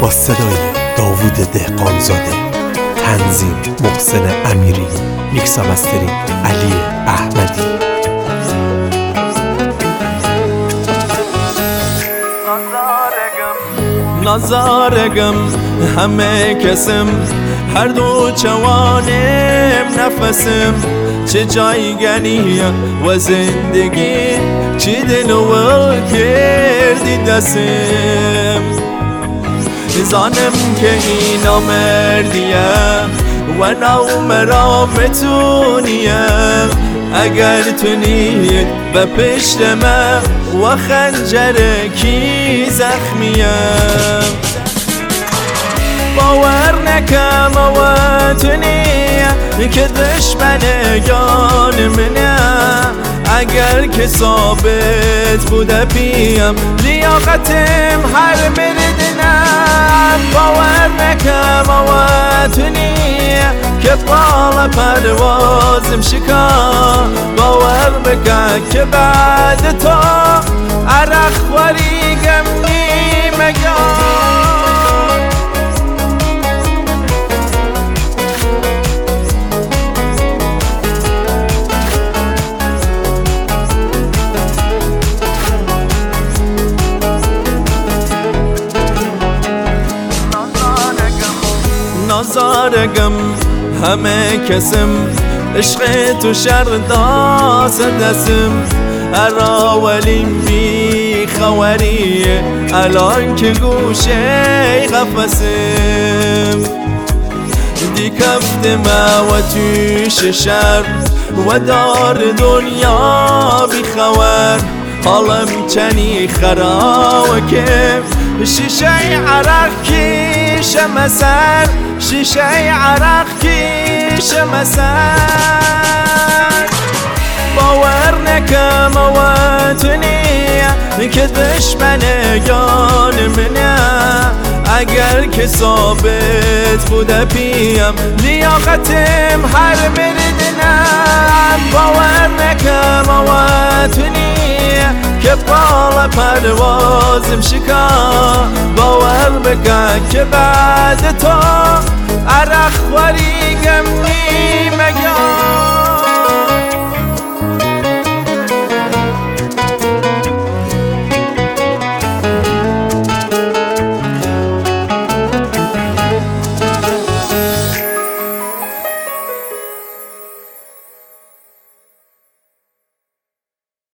با صدای داوود دهقانزاده، تنظیم محسن امیری، میکس و مسترینگ علی احمدی. نظارگم همه کسم، هر دو جوانم نفسم، چه جایگنی و زندگی، چی دل و کردی دستم. زانم که اینا مردیه و نامرا متونیه، اگر تونید به پشت من و خنجر کی زخمیه. باور نکم و تونیه که دشمنگان منه، اگر که ثابت بوده پیم لیاقتم هر مردنم. باور نکم و تونیه که بالا پروازم شکا، باور بکن که بعد تو عرق خوریگم نیمگان. نظارگم همه کسم، عشق تو شر داست دستم، اراولیم بی خوریه الان که گوشه قفسم. دی کفت ما و توش شر و دار دنیا بی خور، حالم چنی خراب که شیشه عرق کشم سر، شیشه عرق کشم سر. باور نکم و تونیه که دشمنگان منه، اگر که ثابت بوده پیم لیاقتم هر مردنم. باور نکم و تونیه که بالا پروازم شکا، باور بکن که بعد تو عرق خوریگم نیمگان.